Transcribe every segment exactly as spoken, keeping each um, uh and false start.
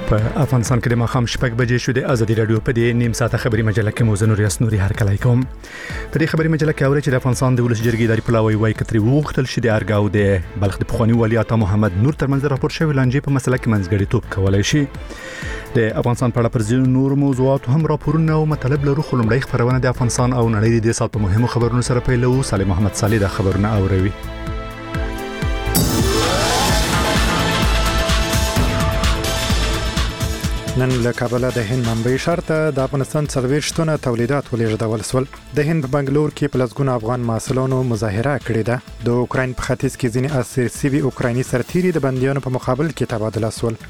په افغانستان کې د ماښام شپږ بجې شو. د ازادي رادیو په دې نیم ساعته خبري مجله کې موزه نور یاسنوري هر کله کوم. په دې خبري مجله کې اوري چې د افغانستان د ولس جرګې اداري پلاوی وایي کتري وغوښتل شي د ارګاو د بلخ د پخوانی والي عطا محمد نور ترمنځ راپور شوی لانجې په مسله کې منځګړیتوب کولای شي. د افغانستان په اړه پر ځینو نور موضوعات هم راپورونه او مطالب لرو. خو لومړی خبرونه د افغانستان او نړۍ د سات په مهمو خبرونو سره پیلو. صالح محمد صالح د خبرونه اوروي. نن له کابل د هند منبع ښار ته د افغانستان څلوېښت ټنه تولیدات ولېږدول شول. د هند په بنگلور کې په لسګونو افغان محصلانو مظاهره کړې ده. د اوکراین په ختیځ کې ځینې اسیر سوي اوکرایني سرتیري د بندیانو په مقابل کې تبادله شول.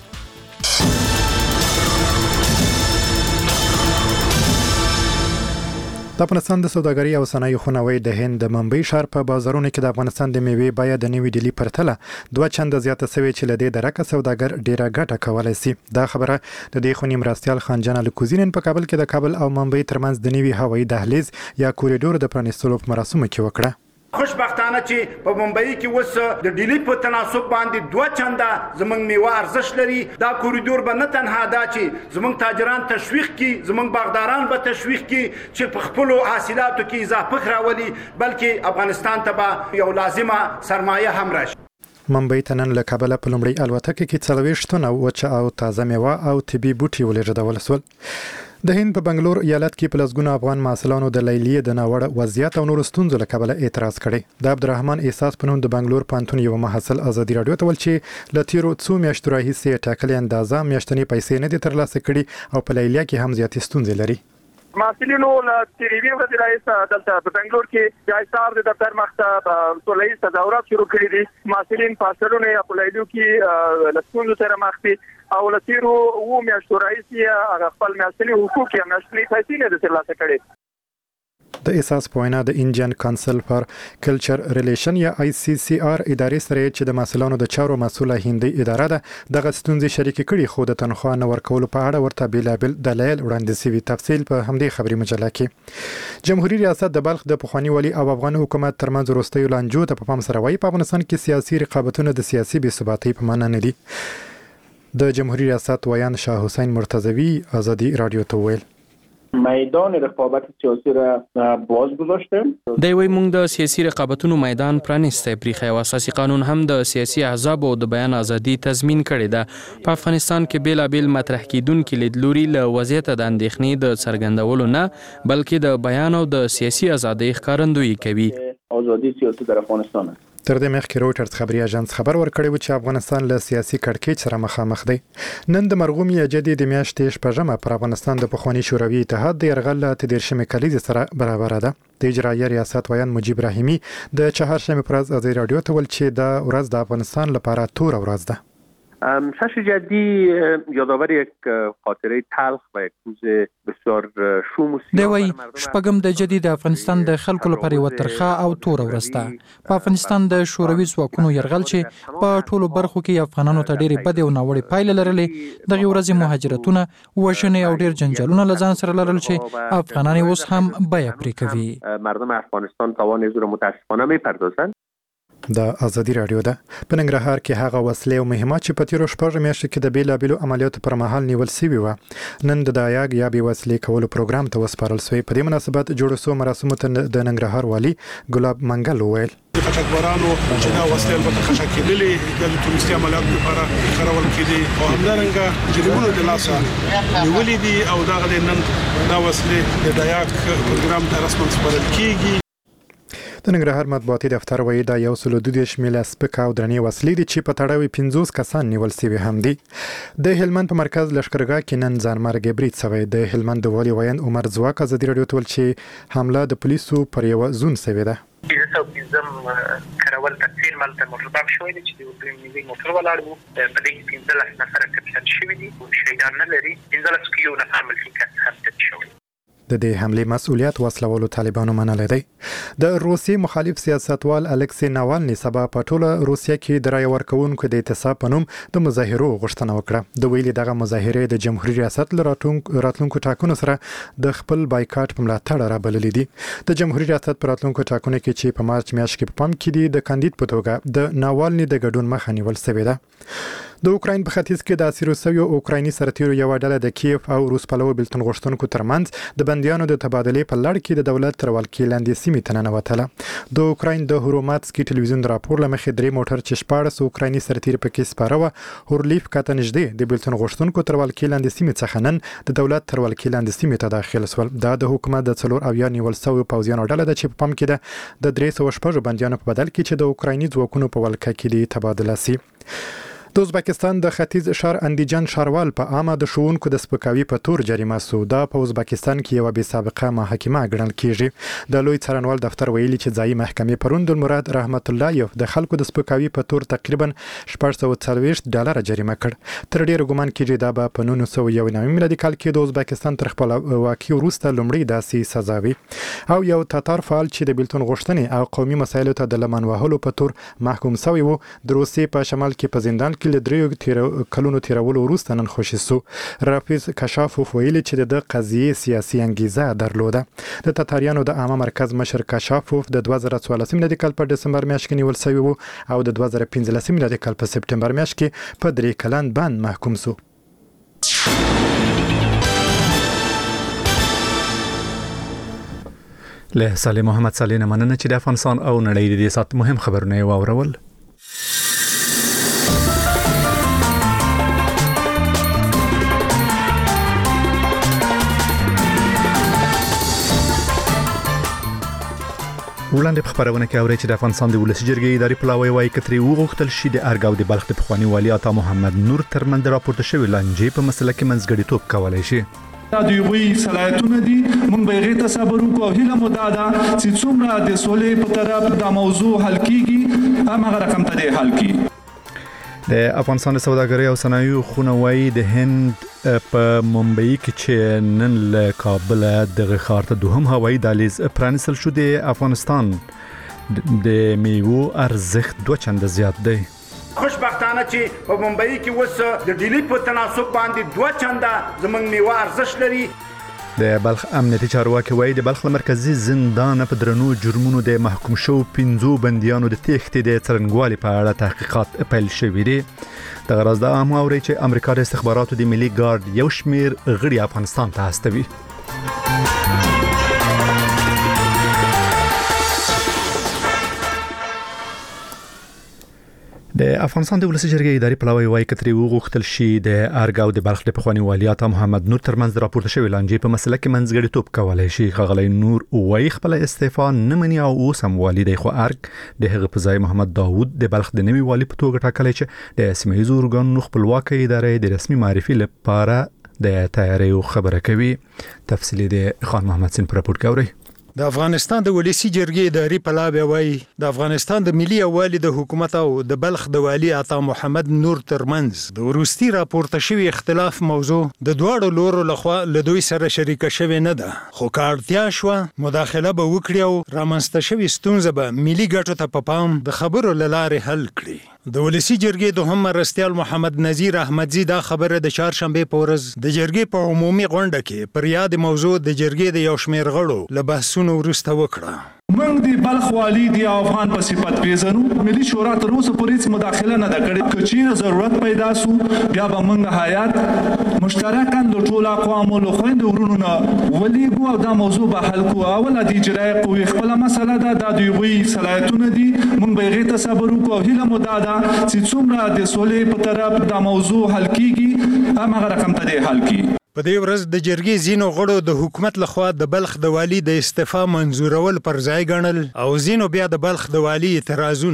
د افغانستان د سوداګرۍ او صنایعو خونوي د هند د منبع ښار په بازارونو کې د افغانستان د میوې بیه د نوي ډیلی پرتله دوه چنده زیاته شوې چې لدې درکه سوداګر ډیره ګټه کولای شي. دا خبره د دې خونی مرستيال خانجان الکوزینن په کابل کې د کابل او منبع ترمنځ د نوي هوایي دهلیز یا کوریډور د پرانیستلو په مراسمو کې وکړه. خوشبختانه چې په بمبئی کې وس د ډیلی په تناسب باندې دوه چنده زمنګ میوه ارزښت لري. دا کوریډور به نه تنها دا چې زمنګ تاجران تشویق کی، زمنګ باغداران به تشویق کی چې په خپل حاصلاتو کې اضافه راولي، بلکې افغانستان ته به یو لازمه سرمایه هم راشي. منبع ته نن له کابل په لومړی الوتکه کې څلوېښت ټنه وچه او تازه میوه او طبي بوټي ولېږدول شول. د هند په بنگلور ایالت کې په لسګونو افغان محصلانو د لیلیې د ناوړه وضعیت او نور ستونزو له کبله اعتراض کړی. د عبدالرحمن احساس په نوم د بنگلور پوهنتون یو محصل ازادي رادیو ته ویل چې له تیرو څو میاشتو راهیسې ټاکلې اندازه میاشتنۍ پیسې نه دي ترلاسه کړي او په لیلیه کې هم زیاتې ستونزې لري. محصلینو له تیریوي ورځې راهیسې دلته په بنگلور کې د ایثار د دفتر مخته ټولنیز تظاهرات شروع کړي دي. محصلین په اصلونو یا په لیلیو کې له ستونزو سره مخ دي او له تیرو اوو میاشتو راهیسې هغه خپل میاشتني حقوق یا میاشتني پیسې نه دي ترلاسه کړي. د احساس په وینا د انډین کانسل فار کلچر ریلیشن یا آی سی سی آر ادارې سره چې د محصلانو د چارو مسوله هندي اداره ده دغه ستونزې شریک کړي، خو د تنخواه نه ورکولو په اړه ورته بیلابل دلایل وړاندې شوي. تفصیل په همدې خبري مجله کې. جمهوریت ریاست د بلخ د پخوانی والي او افغان حکومت ترمنځ وروستیو لانجو ته په پام سره وایي په افغانستان کې سیاسي رقابتونه د سیاسي بې ثباتۍ په معنا نه دي. د جمهوریت ریاست ویان شاه حسین مرتضوی ازادي رادیو ته ویل میدان رقابت سیاسی را باز گذاشتیم. د وی موږ د سیاسي رقابتونو میدان پرانیسته پریخي او اساسي قانون هم د سیاسي احزاب او د بیان ازادي تضمین کړي ده. په افغانستان کې بیل بیل مطرح کیدونکو لیدلوري له وضعیت د اندېښنې د څرګندولو نه بلکې د بیان او د سیاسي ازادۍ ښکارندویي کوي. ازادي سیاسي در افغانستان تر دې مخکې رويټرز خبري اژانس خبر ورکړی و چې افغانستان له سیاسي کړکېچ سره مخامخ دی. نن د مرغوم یجدي د میاشتې شپږمه پر افغانستان د پخوانی شوروي اتحاد د یرغل له تدیرشمې کلیزې سره برابر ده. د اجرایي ریاست ویان مجيب رحیمی د چهارشنبه پر ورځ ازادي رادیو ته ویل چې دا ورځ د افغانستان لپاره تور ورځ ده. شش جدی یادآور یک خاطره تلخ و یک روز بسیار شوم و سیاه. دوی شپږم د جدي د افغانستان د خلکو لپاره یو ترخه او تور ورځ ده. په افغانستان د شوروي ځواکونو یرغل چې په ټولو برخو کې افغانانو ته ډېرې بدې او ناوړې پایلې لرلې، دغه ورځې مهاجرتونه، وژنې او ډېر جنجالونه له ځان سره لرل چې افغانان اوس هم بیه پرې کوي. مردم افغانستان توان از رو متاسفانه میپردازند. د ازادي رادیو ده. په ننګرهار کې هغه وسلې او مهمات چې په تیرو شپږ میاشتو کې د بیلابیلو عملیاتو پر مهال نیول شوي وو نن د دایاګ یا بې وسلې کولو پروګرام ته وسپارل شوی. په دې مناسبت جوړ شو مراسمو ته د ننګرهار والي ګلاب منګل وویل خشکبارانو چې دا وسلې په خشک کېدلې د تروریستي عملیاتو لپاره کارول کېدي او همدارنګه جریمونو د لاسه نیولې دي او دا غلې نن دا وسلې د دایاګ پروګرام ته رسمن سپارل کېږي. د ننګرهار مطبوعاتي دفتر وایي دا یو سل دوه دېرش میله سپک او درنې وسلې دي چې په تړاو پنځوس کسان نیول شوي هم دي. د هلمند په مرکز لښکرګاه کې نن ځانمرګي برید شوی. د هلمند د والي ویان عمر ځواک ازادي رادیو ته ویل چې حمله د پولیسو پر یو زون شوې ده. پنځه پنځم کارول تفصیل مالته مرتبط شوی دی چې د ملي موټر ولاړ وو. په دې کې پنځه لس نفر کپټن شوي دي او شهیدان نه لري. پنځه لس کې یو نفر ملکی کس هم شوی. د دې حمله مسؤلیت وسلوالو طالبانو منل دی. د روسي مخالف سیاستوال الکسی ناوالني سبا په ټوله روسیا کې د رای ورکوونکو د اعتصاب په نوم د مظاهرو غوښتنه وکړه. د ویلي دغه مظاهره د جمهوریت ریاست راتلونکو ټاکنو سره د خپل بایکاټ په ملاتړ رابللې دي. د جمهوریت ریاست پر راتلونکو ټاکنو کې چې په مارچ میاشت کې په پام کې دي د کاندید په توګه د ناوالني د ګډون مخه نیول شوې ده. د اوکراین په ختیځ کې د اسیرو شویو اوکرایني سرتیرو یو ډله د کیف او روس پلوه بلتون غوښتونکو ترمنځ د بندیانو د تبادلې په لړ کې د دولت تر ولکې لاندې سیمې ته ننوتله. د اوکراین د هوروماتسکي ټلویزیون راپور له مخې درې موټر چې شپاړس اوکرایني سرتیر پکې سپاره وه هورلیف کاته نږدې د بلتون غوښتونکو تر ولکې لاندې سیمې څخه نن د دولت تر ولکې لاندې سیمې ته داخل شول. دا د حکومت د څلور اویا نیول شویو پوځیانو ډله ده چې په پام کې ده د درې سوه شپږو بندیانو په بدل کې چې د اوکرایني ځواکونو په ولکه کې دي تبادله شي. د ازبکستان د ختیځ شهر اندیجان شاروال په عامه د ښوونکو د سپکاوي په تور جریمه سو. دا په ازبکستان کې یو بې سابقه محاکمه ګڼل کیږي. د لوی څارنوال دفتر ویلي چې ځایي محکمې پرون د مراد رحمت الله یو د خلکو د سپکاوي په تور تقریبا شپږ سوه څلوېښت ډالر جریمه کړ. تر ډیره ګومان کیږي دا به په نولس سوه یو نوي میلادي کال کې د ازبکستان تر خپلواکۍ وروسته لومړی داسې سزا وي. او یو تاتار فعال چې د بلتون غوښتنې او قومي مسایلو ته د لمن وهلو په تور محکوم شوی و د روسیې په شمال کې په زندان کې له دریو تیر کلونو تیرولو وروسته نن خوشی سو. رافیز کشافوف ویلي چې د قضیې سیاسي انګیزه درلوده. د تاتاریانو د عامه مرکز مشر کشافوف د دوه زره څوارلسم میلادي کال په دسمبر میاشت کې نیول شوی و او د دوه زره پنځلسم میلادي کال په سپټمبر میاشت کې په درې کلن بند محکوم سو. له سالم محمد سالین مننه چې د افغانستان او نړۍ د دې سات مهم خبرونه واورول. وړاندې په خبرونه کې اوري چې د افغانستان د ولسي جرګې اداري پلاوی وايي کتري وغوښتل شي د ارګاو د بلخ د پخوانی والي عطا محمد نور ترمنځ راپورته شوی لانجې په مسله کې منځګړیتوب کولای شي. دا د یوې صلاحیتونه دي مونږ به غي تصبر وکړو هله مدادا چې څومره د سولې په طرف د موضوع حل کیږي هغه رقم ته حل کیږي. د افغانستان د سوداګرۍ او صنایعو خونه وايي د هند په ممبئی کې چې نن له کابل د ښار ته دوهم هوایي دهلیز پرانیستل شو د افغانستان د میوو ارزښت دوه چنده زیات دی. خوشبختانه چې په ممبئی کې وس د ډیلی په تناسب باندې دوه چنده زمنګ میوه ارزښت لري. د بلخ امنیتي چارواکي وایي د بلخ مرکزی زندان په درنو جرمونو د محکوم شو پنځو بندیانو د تېښتې د څرنګوالي په اړه تحقیقات پیل شوي دي. دغه راز دا هم اوري چې امریکا د استخباراتو د ملي ګارد یو شمیر غړي افغانستان ته استوي. د افغانستان د ولسي جرګې اداري پلاوی وايي کتري وغوښتل شي د ارګاو د بلخ د پخوانی والي عطا محمد نور ترمنځ راپورته شوی لانجې په مسله کې منځګړیتوب کولای شي. ښاغلی نور وايي خپل استعفا نه مني او اوس هم والي دی خو ارګ د هغه په ځای محمد داوود د بلخ د نوي والي په توګه ټاکلی چې د سیمه ییزو ارګانونو خپلواکه ادارې د رسمي معرفي لپاره د تیاریو خبره کوي. تفصیلی د خان محمد سین پر راپور کوي. د افغانستان د ولسی جرګې اداري پلاوی وايي د افغانستان د ملي والي د حکومت او د بلخ د والي عطا محمد نور ترمنځ د ورستي راپورته شوی اختلاف موضوع د دواړو لورو لخوا له دوی سره شریکه شوی نه ده خو کارتیا شو مداخله به وکړي او رامنځته شوی ستونزه به ملي ګټو ته په پام د خبرو لاره حل کړي. د ولسی جرګې دوهم مرستیال محمد نذیر احمدزی دا خبره د چهارشنبه په ورځ د جرګې په عمومي غونډه کې پر یاد موضوع د جرګې د یو شمېر غړو له بحثونو وروسته وکړه. موږ د بلخ والی دی افغان په صفت پیژنو. ملي شورا تر اوسه پورې هیڅ مداخله نه ده کړې. که چیرې ضرورت پیدا سو بیا به موږ حیات مشترکاً د ټولو اقوامو له خویندو ورونو نه ولیږو او دا موضوع به حل کوو. اوله د اجرایي قوې خپله مسله ده دا د هغوی صلاحیتونه دي موږ به هغې ته صبر وکړو او هیله مو دا ده چې څومره د سولې په طرف دا موضوع حل کیږي هماغه رقم ته دی حل کیږي. په دې ورځ د جرګې ځینو غړو د حکومت لخوا د بلخ د والي د استعفا منظورول پر ځای ګڼل او ځینو بیا د بلخ د والي اعتراضونه.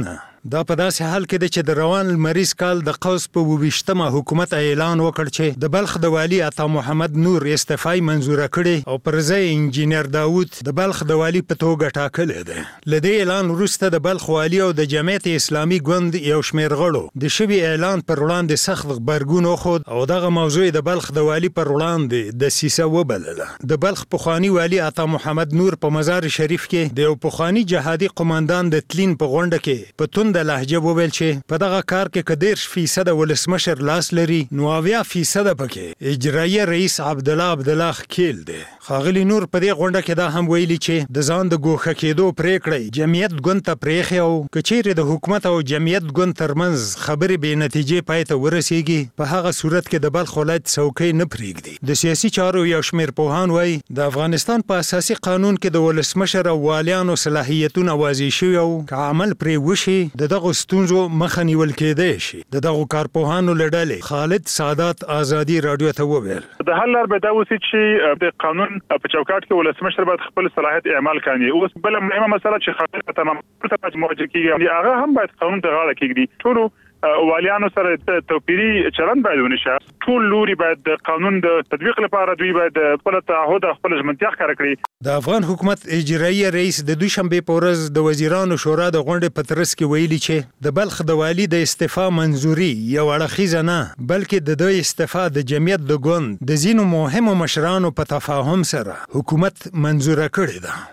دا په داسې حال کې دی چې د روان لمریز کال د قوس په اوویشتمه حکومت اعلان وکړ چې د بلخ د والي عطا محمد نور استعفای منزوره کړي او پر ځای انجینر داوود د بلخ د والي په توګه ټاکلې ده. له دې اعلان وروسته د بلخ والي او د جمعیت اسلامي ګوند یو شمېر غړو د شوي اعلان پر وړاندې سخت غبرګون وښود او دغه موضوع د بلخ د والي پر وړاندې دسیسه وبلله. د بلخ پخواني والي عطا محمد نور په مزار شریف کې د یو پخواني جهادي قوماندان د تلین په غونډه کې په تونده لهجه وویل چې په دغه کار کې که دېرش فیصده ولسمشر لاس لري نو اویا فیصده پکې اجرایي رئیس عبدالله عبدالله خکیل دی. ښاغلي نور په دې غونډه کې دا هم ویلي چې د ځان د ګوښه کېدو پرېکړه جمعیت ګوند ته پرېښې او که چیرې د حکومت او جمعیت ګوند ترمنځ خبرې بې نتیجې پای ته ورسیږي په هغه صورت کې د بلخ ولایت څوکۍ نه پرېږدي. د سیاسي چارو یو شمېر پوهان وایي د افغانستان په اساسي قانون کې د ولسمشر او والیانو صلاحیتونه واضح شوي او که عمل پرې وشي د دغو ستونزو مخه نیول کېدای شي. د دغو کارپوهانو له ډلې خالد سادات آزادي راډیو ته وویل د حل لار به دا اوسي چې د قانون په چوکاټ کې ولسمشر باید خپل صلاحیت اعمال کړي. اوس بل مهمه مسله چې خاطر تمام ته موجه کیږي هغه هم باید قانون ته غاړه کېږدي. ټول والیانو سره توپیري چلند باید ونشي. ټول لوري باید د قانون د تطبیق لپاره دوی باید خپل تعهد خپل ژمنتیا ښکاره کړي. د افغان حکومت اجرایي رئیس د دوشنبه په ورځ د وزیرانو شورا د غونډې په ترڅ کې ویلي چې د بلخ د والي د استعفا منزوري یو اړخیزه نه بلکې د دوی استعفا د جمعیت د ګوند د ځینو مهمو مشرانو په تفاهم سره حکومت منزوره کړې ده.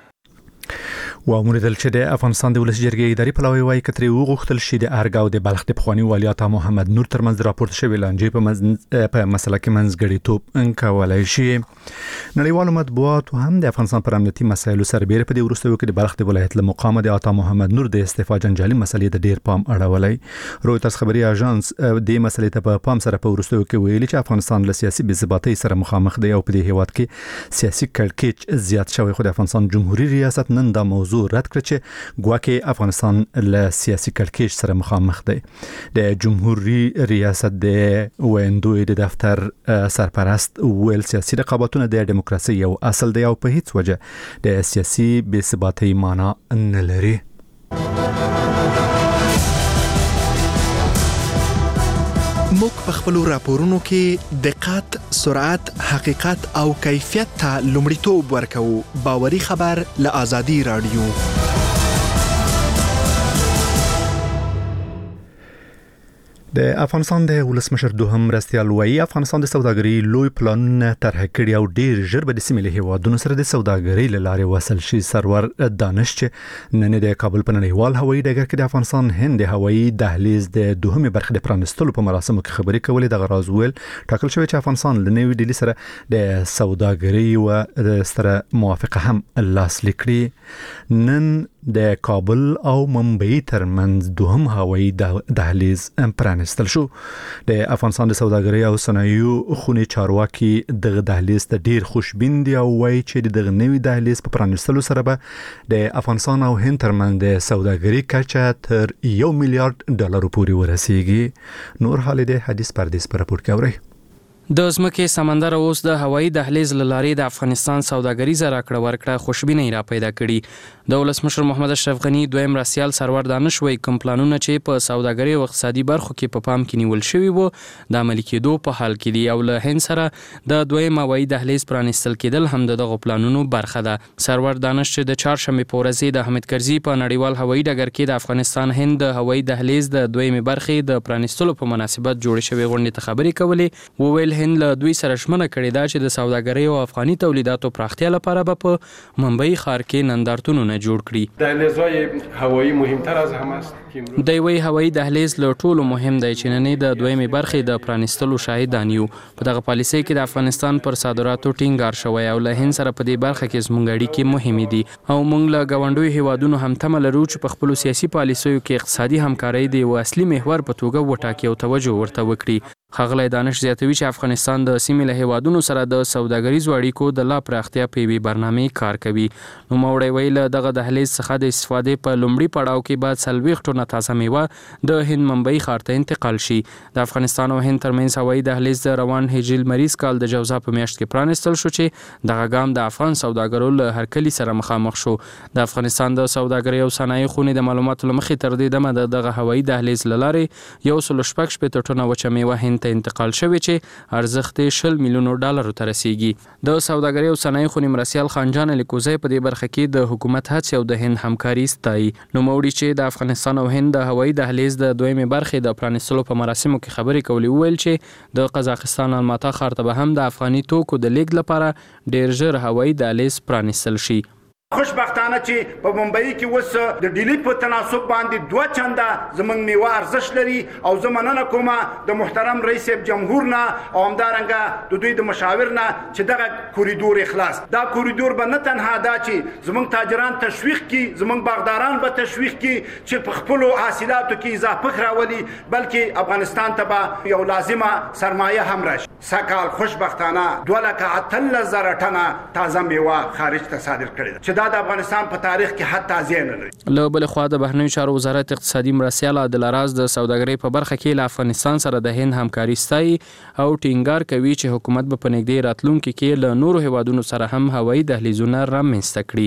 و موندل چې د افغانستان د ولس جرګې اداري پلاوی وايي کتري وغوښتل شي د ارګاو د بلخ د پخوانی والي عطا محمد نور ترمنځ راپورټ شوی لانجې په په مسله کې منځګړیتوب انکولای شي. نړیوال مطبوعات هم د افغانستان پر امنیتي مسایلو سربېره په دې وروستیو کې د بلخ د ولایت له مقامه د عطا محمد نور د استعفا جنجالي مسلې د ډیر پام اړولای. رويټرز خبري اژانس د مسلې ته په پام سره په وروستیو کې ویلي چې افغانستان له سیاسي بې ثباتۍ سره مخامخ دی او په دې هیواد کې سیاسي کړکېچ زیات شوی. خو د افغانستان جمهوریت ریاست نن دا موضوع رد کړ چې ګواکې افغانستان له سیاسي کړکېچ سره مخامخ دی. د جمهوریت ریاست د ویندوی د دفتر سرپرست ویل سیاسي رقابتونه د دیموکراسي یو اصل دی او په هیڅ وجه د سیاسي بې ثباتۍ معنا نه لري. موږ په خپل راپورونو کې دقت، سرعت، حقیقت او کیفیت ته لومړیتوب ورکوو. باوري خبر له آزادي رادیو. د افغانستان د ولسمشر دوهم مرستیال وایي افغانستان د سوداګرۍ لوی پلانونه طرح کړي او ډیر ژر به د سیمې له هیوادونو سره د سوداګرۍ له لارې وصل شي. سرور دانش چې نن د کابل په نړیوال هوایي ډګر کې د افغانستان هند هوایي دهلیز د دوهمې برخې د پرانستلو په مراسمو کې خبرې کولې. د غراز ویل ټاکل شوی چې افغانستان له نوې ډیلي سره د سوداګرۍ او سره موافقه هم لاسلیک کړي. نن د کابل او ممبئی ترمنځ دوهم هوایي دهلیز پرانستل شو. د افغانستان د سوداګرۍ او صنایعو خونې چارواکي دغه دهلیز ته ډیر خوشبین دي او وایي چې دغه نوې دهلیز په پرانستلو سره به د افغانستان او هند ترمنځ د سوداګرۍ کچه تر یو میلیارډ ډالر پورې ورسیږي. نور حال د حدیث پردیس پر راپور کې اوري. د ځمکې سمندر اوس د هوایي دهلیز له لارې د افغانستان سوداګریزه راکړه ورکړه خوشبینۍ را پیدا کړي. د ولسمشر محمد اشرف غنی دویم راسیال سرور دانش وایي کوم پلانونه چې په سوداګرۍ او اقتصادي برخو کې په پام کې نیول شوي وو د عملي کېدو په حال کې دي او له هند سره د دویم هوایي دهلیز پرانستل کېدل هم دغه پلانونو برخه ده. سرور دانش چې د چهارشنبې په ورځ د احمد کرزي په نړیوال هوایي ډګر کې د افغانستان هند د هوایي دهلیز د دویمې برخې د پرانستلو په مناسبت جوړ شوی غونډې ته خبرې کولې. وویل هند له دوی سره ژمنه کړې ده چې د سوداګرۍ او افغاني تولیداتو پراختیا لپاره به په ممبئی ښار کې نندارتونونه جوړ کړي. دهلیزهای هوایی مهمتر از همه است. د یوې هوایي دهلیز له ټولو مهم دی چې نن د دویمې برخې د پرانستلو شاهدان یو. په دغه پالیسۍ کې د افغانستان پر صادراتو ټینګار شوی او له هند سره په دې برخه کې زموږ اړیکې مهمې دي او موږ له ګاونډیو هیوادونو هم تمه لرو چې په خپلو سیاسي پالیسیو کې اقتصادي همکارۍ د یو اصلي محور په توګه وټاکي او توجه ورته وکړي. ښاغلی دانش زیاتوي چې افغانستان د سیمې له هیوادونو سره د سوداګریزو اړیکو د لا پراختیا په یوې برنامې کار کوي. نوموړی ویل دغه دهلیز څخه د استفادې په لومړي پړاو کې بعد څلوېښت ټنه تازه میوه د هند ممبئی ښار ته انتقال شي. د افغانستان او هند ترمنځ هوایي دهلیز د روان هجري لمریز کال د جوزا په میاشت کې پرانیستل شو چې دغه ګام د افغان سوداګرو له هرکلي سره مخامخ شو. د افغانستان د سوداګرۍ او صنایع خونې د معلوماتو له مخې تر دې دمه دغه هوایي دهلیز له لارې یو سل شپږ شپېته ټنه وچه میوه هند ته انتقال شوې چې ارزښت یې شل میلیونو ډالرو ته رسیږي. د سوداګرۍ او صنایع خونې مرسیال خانجان الیکوزی په دې برخه کې د حکومت هڅې او د هند همکاري ستایي. نوموړي چې د افغانستان او هند د هوایي دهلیز د دویمې برخې د پرانیستلو په مراسمو کې خبرې کولې وویل چې د قزاقستان الماتا ښار ته به هم د افغاني توکو د لیږد لپاره ډیر ژر هوایي دهلیز پرانیستل شي. خوشبختانه چې په ممبئی کې وس د ډیلی په تناسب باندې دوه چنده زمنګ میوه ارزښت لري او زه مننه کوم د محترم رئیس جمهور نه او همدارنګه د دوی د مشاور نه چې دغه کوریدور اخلاص دا کوریدور به نه تنها دا چې زمنګ تاجران تشویق کی زمنګ باغداران به تشویق کی چې په خپل حاصلاتو کې اضافه راولي بلکې افغانستان ته به یو لازمه سرمایه هم راشي. سکهال خوشبختانه دوه لکه اتلس زره ټنه تازه میوه خارج ته صادر کړي چې د افغانستان په تاریخ کې حتی ځای نه لري. له بل خوا د بهرنیو چارو وزارت اقتصادي مرسیال عادل راز د سوداګرۍ په برخه کې له افغانستان سره د هند همکاري ستایي او ټینګار کوي چې حکومت به په نږدې راتلونکي کې له نورو هیوادونو سره هم هوایي دهلیزونه رامنځته کړي.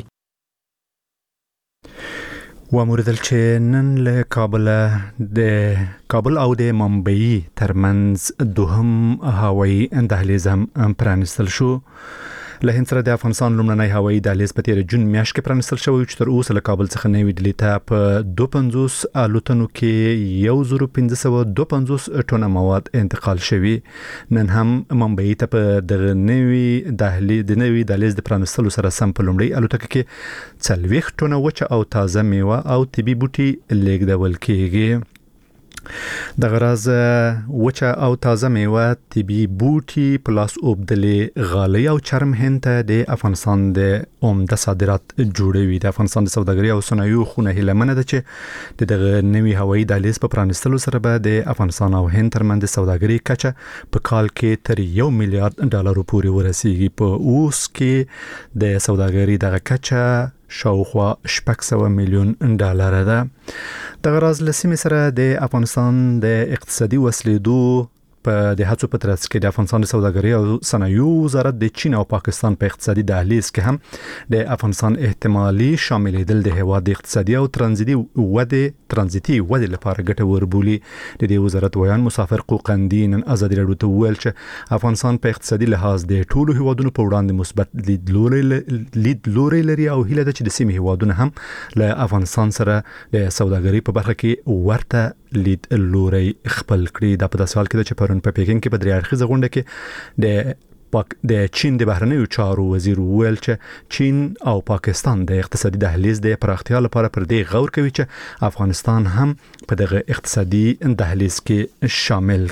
وموردل چې نن له کابل د کابل او د ممبئی ترمنځ دوهم هوایي دهلیز هم پرانیستل شو. له هند سره د افغانستان لومړنی هوایي دهلیز په تیر جون میاشت کې پرانیستل شوی چې تر اوسه له کابل څخه نوی ډیلي ته په دوه پنځوس الوتنو کې یو زر پنځه سوه دوه پنځوس ټنه مواد انتقال شوی. نن هم ممبئی ته په دغه نوی دهلیز د نوی دهلیز د پرانیستلو سره سم په لومړی الوتکه کې څلوېښت ټنه وچه او تازه میوه او طبي بوټي لیږدول کیږي. د غراز وچه او تازه میوه طبي بوټي پلاس اوبدلې غالۍ او چرم هند ته د افغانستان د عمده صادرات جوړوي. د افغانستان د سوداګرۍ او صنایعو خونه هیله منه ده چې د دغه نوي هوایي دهلیز په پرانیستلو سره به د افغانستان او هند ترمنځ سوداګرۍ کچه په کال کې تر یو میلیارډ ډالرو پورې ورسیږي. په اوس کې د سوداګرۍ دغه کچه شاوخوا شپږ سوه میلیون ډالر ده. د غراز لسیمې سره د افغانستان د اقتصادي وسلیدو په د هڅو په ترڅ کې د افغانستان د سوداګرۍ او صنایعو وزارت د چین او پاکستان په اقتصادي دهلیز کې هم د افغانستان احتمالي شاملېدل د هیواد د اقتصادي او ترانزیتي ودې ترانزیتي ودې لپاره ګټور بولي. د دې وزارت ویان مسافر قوقندي نن ازادي راډیو ته وویل چې افغانستان په اقتصادي لحاظ د ټولو هیوادونو په وړاندې مثبت لیدلوري لیدلوري لري او هیله ده چې د سیمې هیوادونه هم له افغانستان سره د سوداګرۍ په برخه کې ورته لید لوري خپل کړی. دا په داسې حال کې ده چې پرون په پیکینګ کې په درې اړخیزه غونډه کې د پاک د چین د بهرنیو چارو وزیر ویل چې چین او پاکستان د اقتصادي دهلیز د پراختیا لپاره پر دې غور کوي چې افغانستان هم په دغه اقتصادي دهلیز کې شامل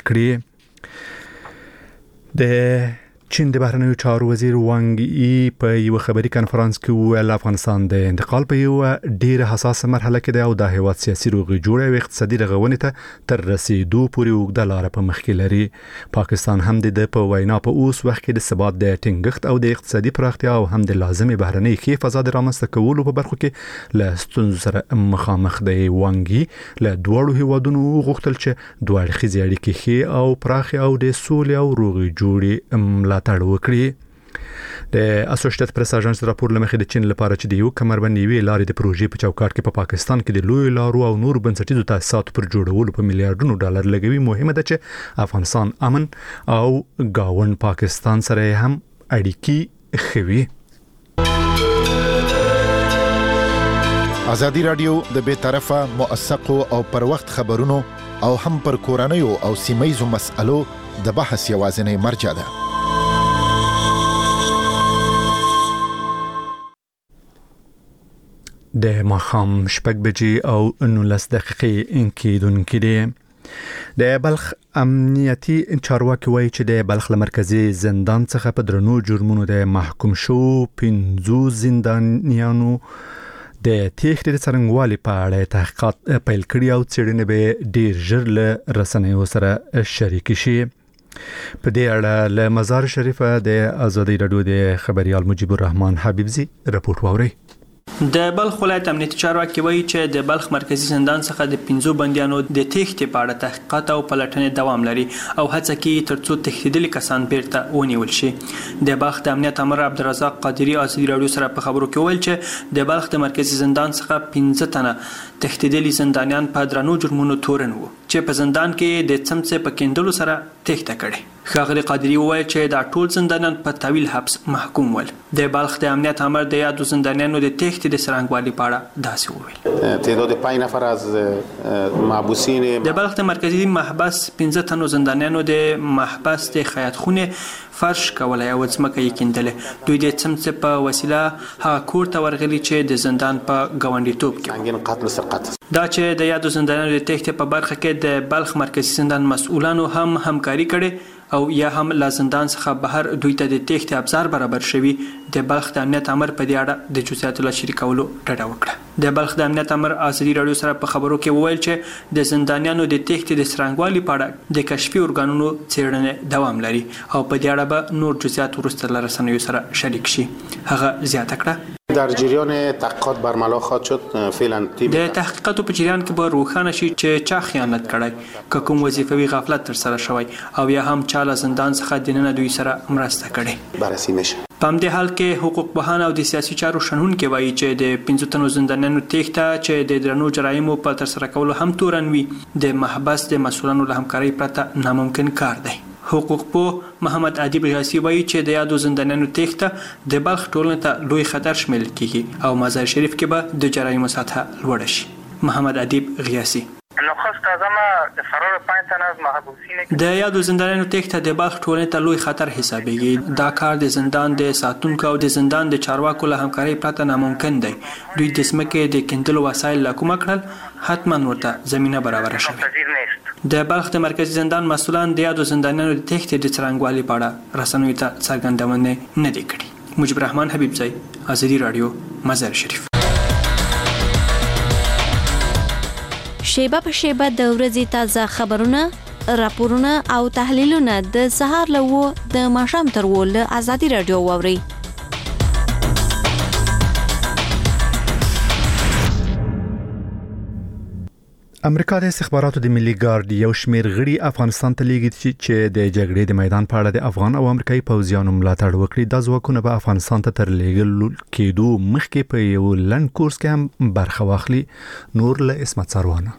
کړي. د چین د بهرنیو چارو وزیر وانګ ای په یو خبري کانفرنس کې ویل افغانستان د انتقال په یو ډیره حساسه مرحله کې دی او د هیواد سیاسي روغې جوړې او اقتصادي رغونې ته تر رسیدو پورې اوږده لاره په مخ کې لري. پاکستان هم د په وینا په اوس وخت کې د ثبات د ټینګښت او د اقتصادي پراختیا او هم د لازمي بهرنۍ ښې فضا د رامنځته کولو په برخو کې له ستونزو سره مخامخ دی. وانګ ای له دواړو هیوادونو غوښتل چې دوه اړخیزې اړیکې ښې او پراخې او د سولې او روغې جوړې ملاتړ وکړي. د اسوسییټډ پریس اژانس راپور لمخې د چین لپاره چې د یو کمربندي وی لارې د پروژې په چوکاټ کې په پا پاکستان کې د لوی لارو او نور بنسټیزو تاسیساتو پر جوړولو په میلیارډونو ډالر لګوي. مهمه ده چې افغانستان امن او گاوند پاکستان سره هم اړیکې خوي. ازادي رادیو د بې طرفه موثقو او پر وخت خبرونو او هم پر کورنیو او سیمایي مسألو د بحث یوازینی مرجع ده. د ماښام شپږ بجې او نولس دقیقې کېدونکې دي. د بلخ امنیتي چارواکي وایي چې د بلخ له مرکزي زندان څخه په درنو جرمونو د محکوم شو پنځو زندانیانو د تېښتې د څرنګوالي په اړه تحقیقات پیل کړي او څېړنې به ډېر ژر له رسنیو سره شریک شي. په دې اړه له مزار شریفه د ازادي رادیو د خبريال مجيب الرحمن حبيبزي رپورټ واوري. د بلخ ولایت امنیتي چارواکي وایي چې د بلخ مرکزی زندان څخه د پنځو بندیانو د تېښتې په اړه تحقیقات او پلټنې دوام لري او هڅه کوي ترڅو تښتېدلي کسان بیرته ونیول شي. د بلخ د امنیت امر عبدالرزاق قادری ازادي رادیو سره په خبرو کې وویل چې د بلخ د مرکزی زندان څخه پنځه تنه تښتېدلي زندانیان په درنو جرمونو تورن وو چې په زندان کې د څمڅې په کیندلو سره تېښته کړې. ښاغلي قادری وویل چې دا ټول زندانیان په طویل حبس محکوم ول. د بلخ د امنیت امر د یادو زندانیانو د تېښتې د سرنګوالي په اړه داسې وویل. تعداد پنځه نفر از محبوسین د بلخ د مرکزی محبس پنځه تنو زندانیانو د محبس د خیاط خونه فرش کولای او ځمکه یې کیندله. دوی د څمڅې په وسیله هغه کور ته ورغلي چې د زندان په ګاونډیتوب کې قتل سرقت دا چې د یادو زندانیانو د تېښتې په برخه کې د بلخ مرکزی زندان مسؤلانو هم همکاري کړې او یا هم لا زندان څخه بهر دوی ته د تېښتې ابزار برابر شوي. د بلخ د امنیت امر په دې اړه د جزئیاتو له شریکولو ډډه وکړه. د بلخ د امنیت امر ازادي رادیو سره په خبرو کې وویل چې د زندانیانو د تېښتې د سرنګوالي په اړه د کشفي ارګانونو څېړنې دوام لري او په دې اړه به نور جزئیات وروسته له رسنیو سره شریک شي. هغه زیاته کړه در جریان تحقیقات برملا خواهد شد. فعلا د تحقیقاتو په جریان کې به روښانه شي چې چا خیانت کړی، که کوم وظیفوي غفلت تر سره شوی او یا هم چا له زندان څخه دننه دوی سره مرسته کړې. بررسی میشه. په همدې حال کې حقوق پوهان او د سیاسي چارو شنونکي وایي چې د پنځو تنو زندانیانو تېښته چې د درنو جرایمو په ترسره کولو هم تورن وي د محبس د مسؤلانو له همکارۍ پرته ناممکن کار دی. حقوق پوه محمد ادیب غیاثي وایي چې د یادو زندانیانو تېښته د بلخ ټولنې ته لوی خطر شمیرل کیږي او مزار شریف کې به د جرایمو سطحه لوړه شي. محمد ادیب غیاثي د یادو زندانیانو تېښته د بلخ ټولنې ته لوی خطر حسابېږي. دا کار د زندان د ساتونکو او د زندان د چارواکو له همکارۍ پرته ناممکن دی. دوی د ځمکې د کیندلو وسایل له کومه کړل، حتما ورته زمینه برابره شوې. د بلخ د مرکزی زندان مسؤلان د یادو زندانیانو د تېښتې د څرنګوالي په اړه رسنیو ته څرګندونې نه دي کړې. مجيب الرحمن حبيبزي، ازادي رادیو، مزار شریف. شیبه په شیبه د ورځې تازه خبرونه، راپورونه او تحلیلونه د سهار له و د ماښام تر و له ازادي رادیو واورئ. امریکا د استخباراتو د ملي ګارد یو شمیر غړي افغانستان ته لیږي چې د جګړې د میدان په اړه د افغان او امریکایي پوځیانو ملاتړ وکړي. د ځواکونو به افغانستان ته تر لیږل کېدو مخکې په یو لنډ کورس کې هم برخه واخلي. نور له اسمت سروانه.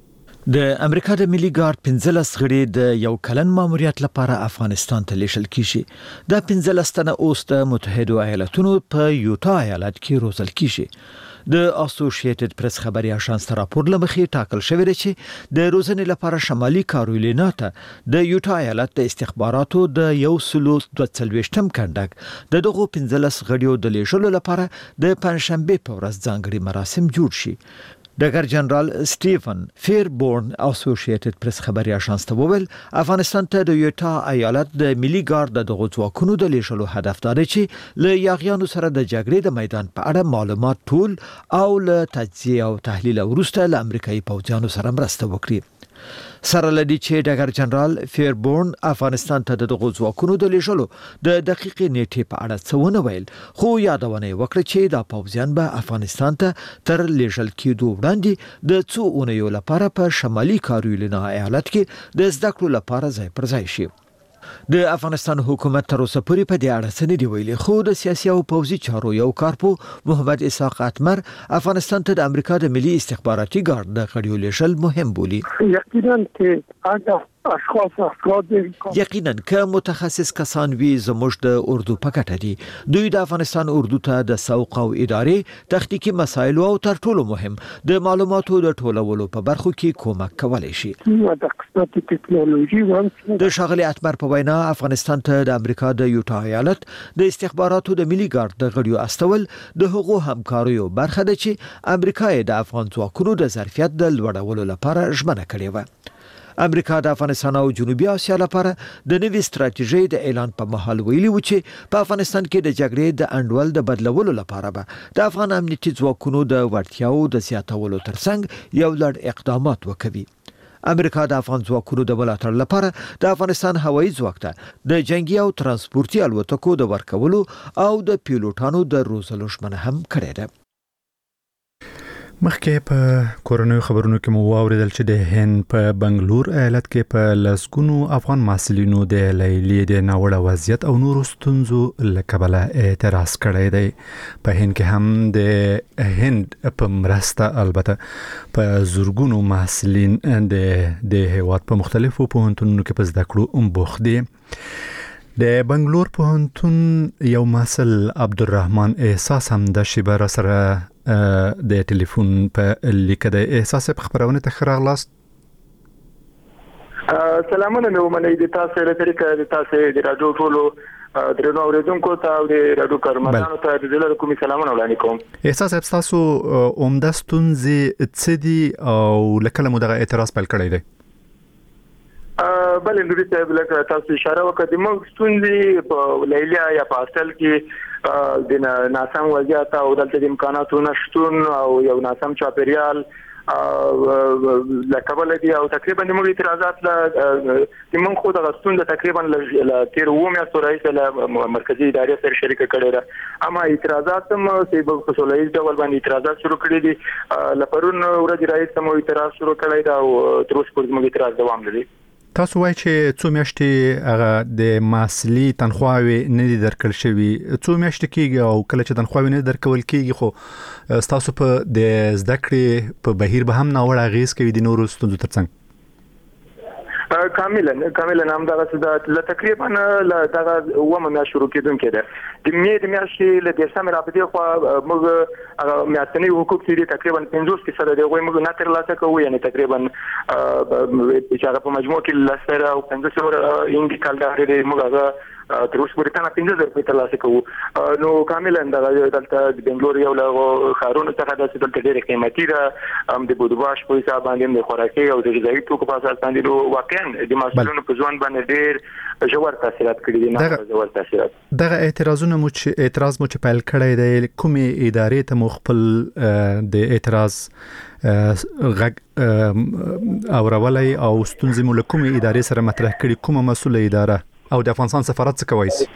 د امریکا د ملي ګارد پنځلس غړي د یو کلن ماموریت لپاره افغانستان ته لیږل کیږي. د پنځلس تنه اوس د متحده ایالاتونو په یوتا ایالت کې روزل کیږي. د اسوسییټډ پریس خبري اژانس راپور لمخې ټاکل شوی دی چې د روزنې لپاره شمالي کارولینا ته د یوتا ایالت د استخباراتو د یو سلو دوه څلوېښتم کنډک د دغو پنځلس غړیو د لیږلو لپاره د پنځشنبه په ورځ ځانګړي مراسم جوړ شي. ډګر جنرال سټیفن فیربورن اسوسییټډ پریس خبري اژانس ته وویل افغانستان ته د یوتا ایالت د ملي ګارد د ځواکونو د لیږلو هدف دی چې له یاغیانو سره د جګړې د میدان په اړه معلومات ټول او له تجزیه او تحلیل وروسته له امریکایي پوځیانو سره مرسته وکړي. سره لدی چې ډګر جنرال فیربورن افغانستان ته د دغو ځواکونو د لیږلو د دقیقې نیټې په اړه څه ونه ویل، خو یادونه وکړه چې دا پوځیان به افغانستان ته تر لیږل کېدو وړاندې د څو اونیو لپاره په شمالي کارولینا ایالت کې د زده کړو لپاره ځای پر ځای شي. د افغانستان حکومت تر اوسه پورې په دې اړه څه نه دی ویلي، خو د سیاسي او پوځي چارو یو کارپو محمد اسحاق اتمر افغانستان ته د امریکا د ملي استخباراتي ګارد د غړیو لیږل مهم بولي. یقینا چې اګه اشخاص افراد یقینا که متخصص کسان وی زموږ د اردو په ګټه دي. دوی د افغانستان اردو ته د سوق او ادارې تخنیکی مسایل او تر ټولو مهم د معلوماتو د ټولولو په برخو کې کومک کولای شي. د قسمت ټکنالوژي وانس د شاغلي اتمر په وینا افغانستان ته د امریکا د یوتا ایالت د استخباراتو د ملي ګارد د غړیو استول د حقوقو همکاریو برخه ده چې امریکا د افغان ځواکونو د ظرفیت د لوړولو لپاره ژمنه کړې و. امریکا د افغانستان او جنوبي اسیا لپاره د نوې ستراتیژۍ د اعلان په مهال ویلي و چې په افغانستان کې د جګړې د انډول د بدلولو لپاره به د افغان امنیتي ځواکونو د وړتیاو د زیاتولو ترڅنګ یو لړ اقدامات وکوي. امریکا د افغان ځواکونو د ملاتړ لپاره د افغانستان هوایي ځواک ته د جنگي او ترانسپورتي الوتکو د ورکولو او د پیلوټانو د روزلو ژمنه هم کړې ده. مخکې په کورونو خبرونو کې مو واوریدل چې د هند په بنگلور ایالت کې په لسګونو افغان محصلینو د لیلیې د ناوړه وضعیت او نورو ستونزو له کبله اعتراض کړی دی. په هند کې هم د هند په مرسته البته په زورګونو محصلین د د هیواد په مختلفو پوهنتونونو کې په زده کړو بوخت دي. د بنگلور پوهنتون یو محصل عبدالرحمن احساس هم د شیبه را سره د ټلیفون په لیکه د احساس په خبرونه ته خراغلاست. سلامونه مې ومنئ د تاسو له طریقې د تاسو د رادیو ټولو درنو اوریدونکو ته او د رادیو کارمندانو ته د زړه کومې سلامونه وړاندې کوم. احساس تاسو عمده ستونزې څه دي او لکه مو دغه اعتراض پیل کړی دی؟ بل نوري صاحب لکه تاسو اشاره وکړه موږ ستونزې په لیلیه یا په هاستل کې د ناسم وضعیت او دلته د امکاناتو نشټون او یو ناسم چاپیریال لکبل دي او تقریبا موږ اعتراضات ل موږ خو د غستون د تقریبا ل تیر و میاشتو رئیس له مرکزی ادارې سره شریک کړی را اما اعتراضات هم په خصوصي ډول باندې اعتراضات شروع کړي دي. لپرون ورځ رئیس هم اعتراض شروع کړی دا او تر اوسه پورې موږ اعتراض دوام لري. تاسو وایئ چې څو میاشتې هغه د محصلي تنخواوي نه دي درکړل شوی، څو میاشتې کېږي او کله چې تنخواوي نه درکول کېږي خو تاسو په د زده کړې په بهیر به هم ناوړه اغیز کوي د نورو ستونزو ترڅنګ؟ کاملا کاملا هم دا څه تقریبا دا ومه میا شروع کېدونکې ده. د مې د میاشتې له دیسمبر راپدې خو موږ هغه میاشتنی حقوق چې تقریبا پنځوس فیصد دی غوي موږ نه تر لاسه کوو، یعنی تقریبا چې هغه په مجموع کې لسره او پنځوس ور انګي کال دا لري موږ هغه تر اوسه پورې تنه پنځه زره په تر لاسه کوو. نو کاملا دا دلته د بنگلور یو له خارونو څخه د دلته ډېر قیمتي ده هم د بودواش په حساب باندې د خوراکي او د غذایی توکو په اساس باندې واقعا د مسؤلینو په ځوان باندې ډېر ژور تاثیرات کړي دي. نه ژور تاثیرات دغه اعتراضونه مو چې اعتراض مو چې پیل کړی دی کومې ادارې ته مخفل د اعتراض غږ اورولای او ستونزې مو له کومې ادارې سره مطرح کړي، کومه مسؤله اداره او د افغانستان سفارت څه کوي؟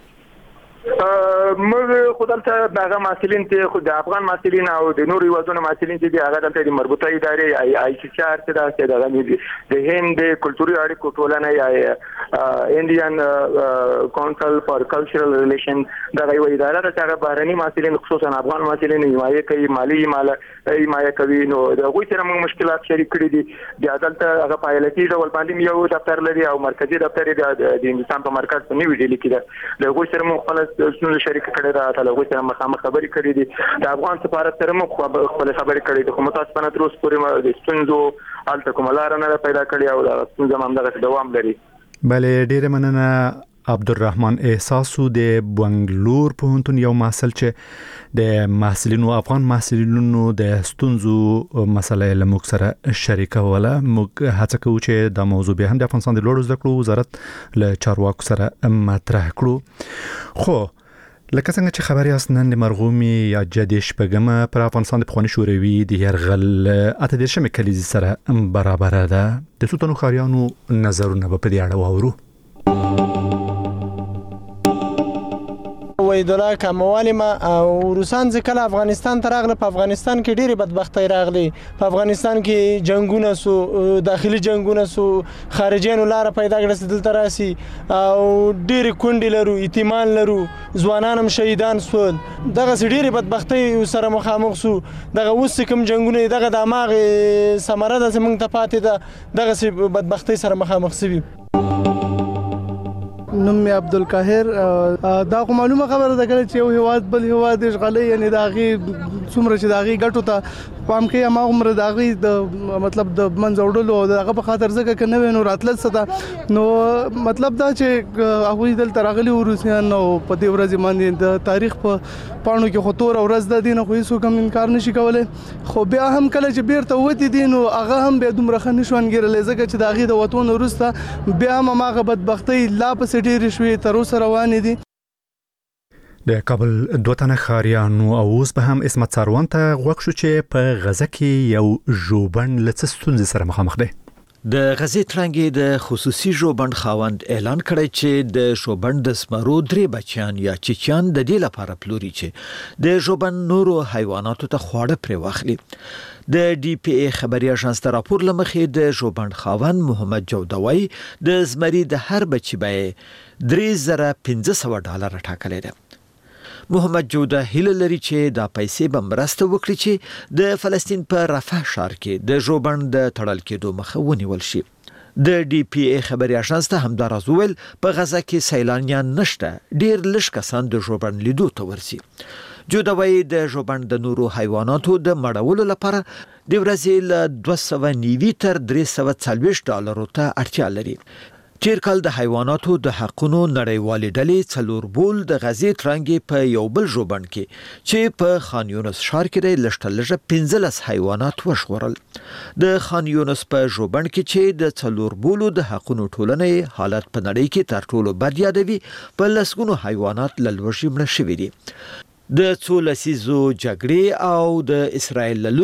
موږ خدالته هغه مسؤلین ته خو د افغان مسؤلین او د نورو وزونه مسؤلین چې هغه دلته د مربوطه ادارې آی آی سی آر څخه د هغه د هند کلتوري اړیکو ټولنه یا انډین کونسل فار کلچرل ریلیشن دا یو اداره ده چې هغه بهرني مسؤلین خصوصا افغان مسؤلین حمایت کوي، مالی حمایت کوي. نو د غوي سره موږ مشکلات شریک کړي دي. د عدالت هغه پایلټي ډول باندې یو دفتر لري او مرکزی دفتر د هندستان په مرکز په نیو ډیلی کې ده. د غوي سره موږ خپل څه شریک کړي دا ته لغوي سره مخامخ خبرې کړې دي. د افغان سفارت سره موږ خپل خبرې کړې دي خو متاسفانه تر اوسه پورې د ستونزو الته کومه لار نه پیدا کړې او د ستونزو هم دغه دوام لري. بله ډېر مننه. عبدالرحمن احساسو د بنگلور پوهنتون یو محصل چې د محصلینو افغان محصلینو د ستونزو مسله له موږ سره شریکوله. موږ هڅه کوو چې دا موضوع به هم د افغانستان د لوړو زده کړو وزارت له چارواکو سره مطرح کړو. خو لکه څنګه چې خبري اسنن د مرغومي یا جدي شپږمه پر افغانستان د پخوانی شوروي د يرغل اته د شمه کلیزي سره برابر ده. د سوتنو خاريانو نظرونه په دې اړه واورو. وایدولا کموالی ما او روسان ځکه افغانستان ته راغله. په افغانستان کې ډېری بدبختۍ راغلي. په افغانستان کې جنگونه سو، داخلي جنگونه سو، خارجيانو لار پیدا کړل دلته راسي او ډېری کونډې لرو، یتیمان لرو، ځوانان هم شهیدان سول. دغه ډېری بدبختۍ سره مخامخ سو. دغه اوس کوم جنگونه دغه د ماغه ثمره ده زمونږ ته پاتې ده. دغه بدبختۍ سره مخامخ سوي. نوم می عبدالقاهر. دا خو معلومه خبره ده کله چې یو هیواد بل هیواد اشغالي یعنی داغي څومره چې داغي ګټو ته پام کوي ما عمر داغي د مطلب د منځ وړلو او دغه په خاطر ځکه کنه وینو راتلل ستا نو مطلب دا چې هغه دل ترغلي روسيان نو په دې ورځ باندې د تاریخ په پاڼو کې خطور او ورځ د دین خو هیڅ کوم انکار نشي کولای. خو بیا هم کله چې بیرته وتی دین او هغه هم به دومره خنه شوان ګرل ځکه چې داغي د وطن ورسته بیا هم هغه بدبختۍ لا په سټیر شوي تر اوسه روان دي. د کابل دوه تنه خاریانو او اوس به هم اسمت ساروان ته غوښ شو چې په غزه کې یو ژوبن لڅ ستونزې سره مخامخ دی. د غزې ترنګې د خصوصي ژوبند خاوند اعلان کړی چې د ژوبند د سمرو درې بچیان یا چیچیان د دې لپاره پلوري چې د ژوبند نورو حیواناتو ته خواړه پرې واخلي. د ډي پی ای خبري اژانس ته راپور لمخې د ژوبند خاوند محمد جودوي د زمري د هر بچي به درې زره پنځه سوه ډالر ټاکلې ده. محمد جوده هیله لري چې دا پیسې به مرسته وکړي چې د فلسطین په رفح ښار کې د ژوبند د تړل کېدو مخه ونیول شي. د ډي پی ای خبري اژانس ته همداراز وویل په غزه کې سیلانیان نشته، ډیر لږ کسان د ژوبند لیدو ته ورسي. جوده وايي د ژوبند د نورو حیواناتو د مړولو لپاره د ورځې له دوه سوه نیوي تر درې سوه څلوېښت ډالرو ته اړتیا لري. تیر کال د حیواناتو د حقونو نړیوالې ډلې څلور بول د غزې ترنګې په یو بل ژوبند کې چې په خان یونس ښار کې د لږ تر لږه پنځلس حیوانات وژغورل. د خان یونس په ژوبند کې چې د څلور بولو د حقونو ټولنې حالت په نړۍ کې تر ټولو بد یادوي، په لسګونو حیوانات له لوږې مړه شوي دي. د څو لسیزو جګړې او د اسرائیل